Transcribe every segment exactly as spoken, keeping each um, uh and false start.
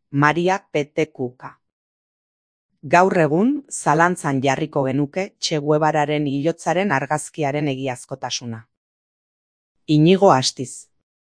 Maria P T Kuka. Gaur egun, zalantzan jarriko genuke Che Guevararen hilotzaren argazkiaren egiazkotasuna. Inigo Astiz.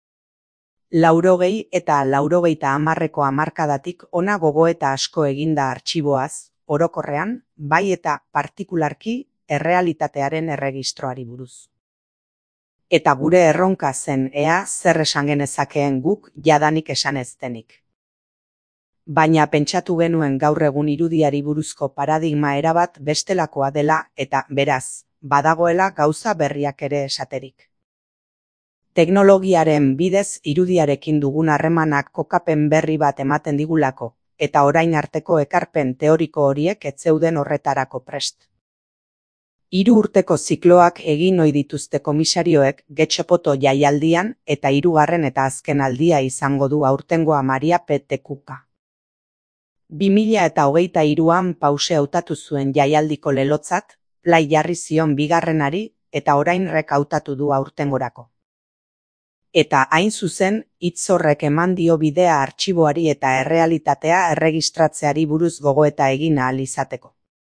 Laurogei eta laurogeita hamarreko hamarkadatik ona gogoeta asko eginda artxiboaz, orokorrean, bai eta partikularki errealitatearen erregistroari buruz. Eta gure erronka zen ea zer esan genezakeen guk jadanik esan ez denik. Baina pentsatu genuen gaur egun irudiari buruzko paradigma erabat bestelakoa dela eta beraz, badagoela gauza berriak ere esaterik. Teknologiaren bidez irudiarekin dugun harremanak kokapen berri bat ematen digulako, eta orain arteko ekarpen teoriko horiek ez zeuden horretarako prest. Hiru urteko zikloak egin ohi dituzte komisarioek Getxopoto jaialdian eta hirugarren eta azken aldia izango du aurtengoa Maria P T Kuka. bi mila eta hogeita hiruan Pause hautatu zuen jaialdiko lelotzat, Plai jarri zion bigarrenari eta orain Rek hautatu du aurtengorako. Eta hain zuzen, hitz horrek eman dio bidea artxiboari eta errealitatea erregistratzeari buruz gogoeta egin ahal izateko.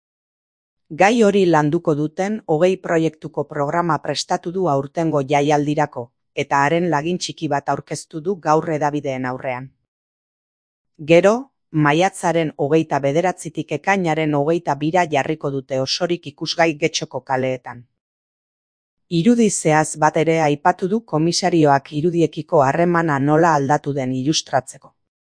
Gai hori landuko duten hogei proiektuko programa prestatu du aurtengo jaialdirako, eta haren lagin txiki bat aurkeztu du gaur hedabideen aurrean. Gero, maiatzaren hogeita bederatzitik ekainaren hogeita bira jarriko dute osorik ikusgai Getxoko kaleetan. Irudizeaz bat ere aipatu du komisarioak irudiekiko harremana nola aldatu den ilustratzeko.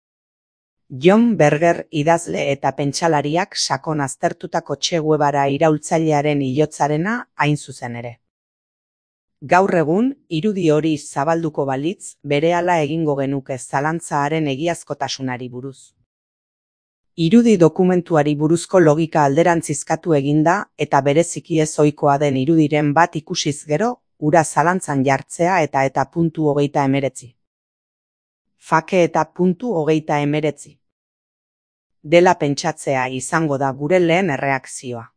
John Berger idazle eta pentsalariak sakon aztertutako Che Guevara iraultzailearen hilotzarena hain zuzen ere. Gaur egun, irudi hori zabalduko balitz, berehala egingo genuke zalantzaaren egiazkotasunari buruz. Irudi dokumentuari buruzko logika alderantzizkatu eginda eta bereziki ez ohikoa den irudiren bat ikusiz gero, ura zalantzan jartzea eta eta puntu hogeita emeretzi. Fake eta puntu hogeita emeretzi. Dela pentsatzea izango da gure lehen erreakzioa.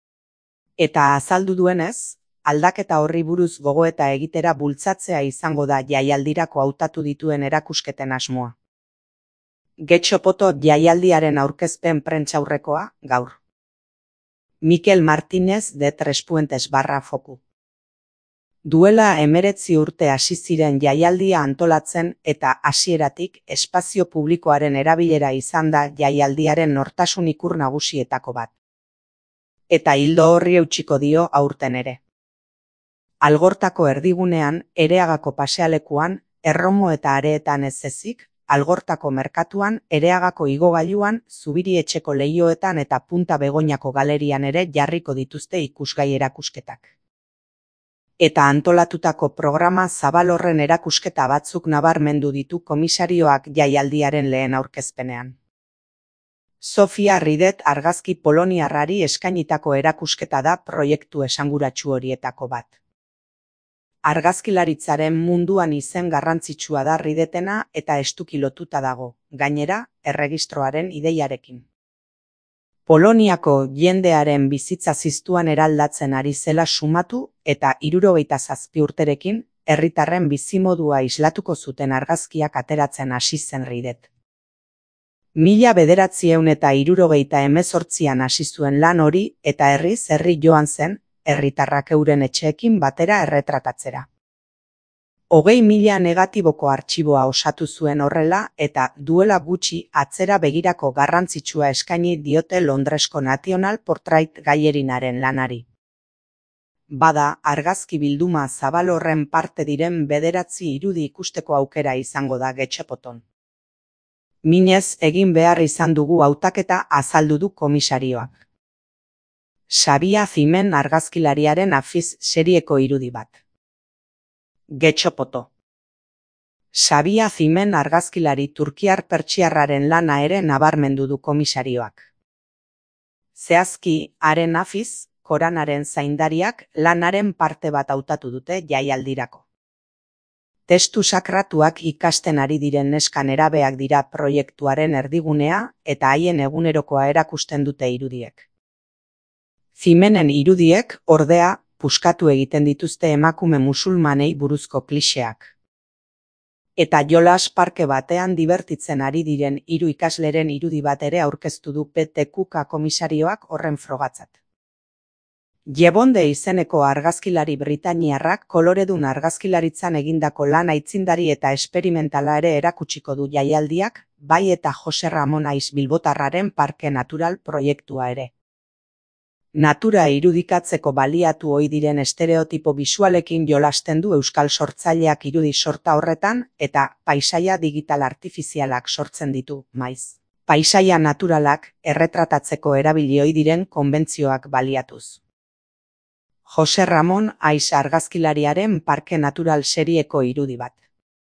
Eta azaldu duenez, aldaketa horri buruz gogoeta egitera bultzatzea izango da jaialdirako hautatu dituen erakusketen asmoa. Getxopoto jaialdiaren aurkezpen prentsaurrekoa, gaur. Mikel Martínez de Tres Puentes barra foku. Duela emeretzi urte hasi ziren jaialdia antolatzen eta hasieratik espazio publikoaren erabilera izan da jaialdiaren nortasun ikur nagusietako bat. Eta hildo horri eutsiko dio aurten ere. Algortako erdigunean, Ereagako pasealekuan, Erromo eta Areetan ez ezik, Algortako merkatuan, Ereagako igogailuan, Zubiri etxeko leihoetan eta Punta Begoñako galerian ere jarriko dituzte ikusgai erakusketak. Eta antolatutako programa zabal horren erakusketa batzuk nabarmendu ditu komisarioak jaialdiaren lehen aurkezpenean. Sofia Ridet argazki poloniarrari eskainitako erakusketa da proiektu esanguratsu horietako bat. Argazkilaritzaren munduan izen garrantzitsua da Ridetena eta estuki lotuta dago, gainera, erregistroaren ideiarekin. Poloniako jendearen bizitza ziztuan eraldatzen ari zela sumatu eta hirurogeita zazpi urterekin, herritarren bizimodua islatuko zuten argazkiak ateratzen hasi zen Ridet. Mila bederatziehun eta hirurogeita hemezortzian hasi zuen lan hori eta herriz herri joan zen, herritarrak euren etxeekin batera erretratatzera. Hogei mila negatiboko artxiboa osatu zuen horrela eta duela gutxi atzera begirako garrantzitsua eskaini diote Londresko National Portrait Gallerinaren lanari. Bada, argazki bilduma zabal horren parte diren bederatzi irudi ikusteko aukera izango da Getxopoton. Minez egin behar izan dugu hautaketa azaldu du komisarioak. Xabia Zimen argazkilariaren Afiz serieko irudi bat. Getxopoto. Xabia Zimen argazkilari turkiar pertsiarraren lana ere nabarmendu du komisarioak. Zehazki, haren Afiz, Koranaren zaindariak lanaren parte bat hautatu dute jaialdirako. Testu sakratuak ikasten ari diren neska nerabeak dira proiektuaren erdigunea eta haien egunerokoa erakusten dute irudiek. Zimenen irudiek, ordea, puskatu egiten dituzte emakume musulmanei buruzko kliseak. Eta jolas parke batean dibertitzen ari diren hiru ikasleren irudi bat ere aurkeztu du P T Q K komisarioak horren frogatzat. Jebonde izeneko argazkilari britainiarrak koloredun argazkilaritzan egindako lan aitzindari eta esperimentala ere erakutsiko du jaialdiak, bai eta Jose Ramon Aiz bilbotarraren parke natural proiektua ere. Natura irudikatzeko baliatu ohi diren estereotipo bisualekin jolasten du euskal sortzaileak irudi sorta horretan eta paisaia digital artifizialak sortzen ditu, maiz. Paisaia naturalak erretratatzeko erabili ohi diren konbentzioak baliatuz. Jose Ramon Aiz argazkilariaren parke natural serieko irudi bat.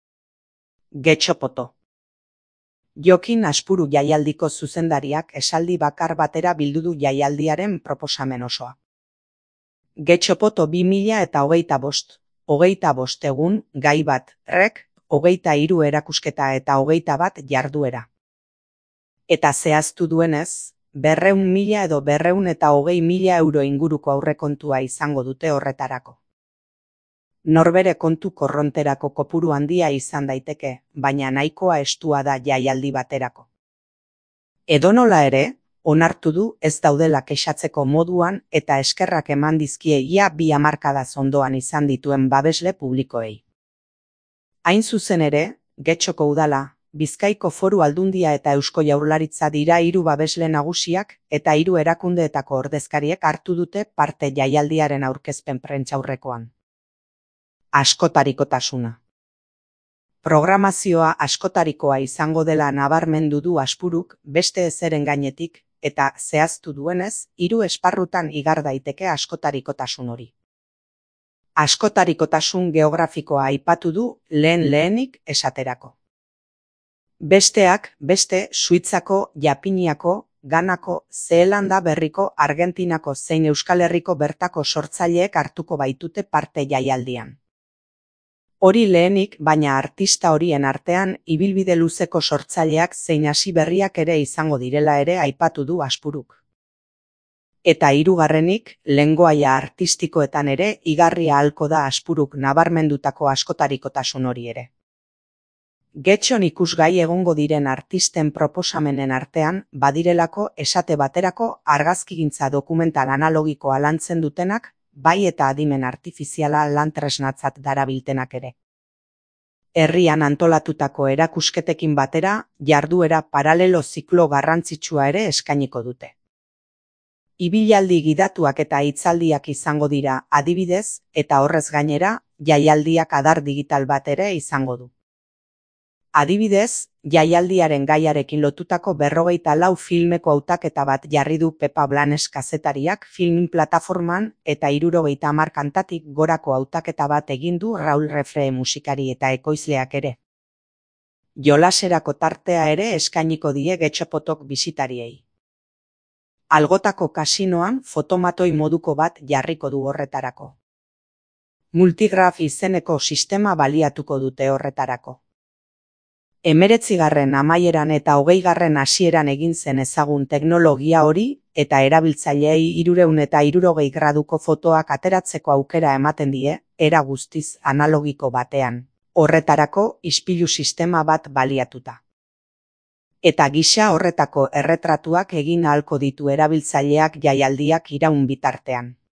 Getxopoto. Jokin Aspuru jaialdiko zuzendariak esaldi bakar batera bildu du jaialdiaren proposamen osoa. Getxopoto bi mila eta hogeita bost, hogeita bost egun, gai bat, rek, hogeita hiru erakusketa eta hogeita bat jarduera. Eta zehaztu duenez, berreun mila edo berreun eta hogei mila euro inguruko aurrekontua izango dute horretarako. Norbere kontu korronterako kopuru handia izan daiteke, baina nahikoa estua da jaialdi baterako. Edonola ere, onartu du ez daudela kexatzeko moduan eta eskerrak eman dizkie ia bi hamarkadaz ondoan izan dituen babesle publikoei. Hain zuzen ere, Getxoko udala, Bizkaiko Foru Aldundia eta Eusko Jaurlaritza dira hiru babesle nagusiak eta hiru erakundeetako ordezkariek hartu dute parte jaialdiaren aurkezpen prentsaurrekoan. Askotarikotasuna. Programazioa askotarikoa izango dela nabarmendu du Aspuruk beste ezeren gainetik eta zehaztu duenez, hiru esparrutan igar daiteke askotarikotasun hori. Askotarikotasun geografikoa aipatu du lehen lehenik esaterako. Besteak, beste, Suitzako, Japiniako, Ganako, Zeelanda Berriko, Argentinako zein Euskal Herriko bertako sortzaileek hartuko baitute parte jaialdian. Hori lehenik, baina artista horien artean, ibilbide luzeko sortzaileak zein hasi berriak ere izango direla ere aipatu du Aspuruk. Eta hirugarrenik, lengoaia artistikoetan ere igarria ahalko da Aspuruk nabarmendutako askotarikotasun hori ere. Getxon ikusgai egongo diren artisten proposamenen artean, badirelako esate baterako argazkigintza dokumental analogikoa lantzen dutenak, bai eta adimen artifiziala lantresnatzat darabiltenak ere. Herrian antolatutako erakusketekin batera, jarduera paralelo ziklo garrantzitsua ere eskainiko dute. Ibilaldi gidatuak eta hitzaldiak izango dira adibidez, eta horrez gainera, jaialdiak adar digital bat ere izango du. Adibidez, jaialdiaren gaiarekin lotutako berrogeita lau filmeko hautaketa bat jarri du Pepa Blanes kazetariak film plataforman eta hirurogeita hamar kantatik gorako hautaketa bat egin du Raul Refre musikari eta ekoizleak ere. Jolaserako tartea ere eskainiko die Getxopotok bisitariei. Algotako kasinoan fotomatoi moduko bat jarriko du horretarako. Multigraf izeneko sistema baliatuko dute horretarako. Hemeretzigarren amaieran eta hogeigarren hasieran egin zen ezagun teknologia hori eta erabiltzaileei hirurehun eta hirurogei graduko fotoak ateratzeko aukera ematen die, era guztiz analogiko batean, horretarako ispilu sistema bat baliatuta. Eta gisa horretako erretratuak egin ahalko ditu erabiltzaileak jaialdiak iraun bitartean.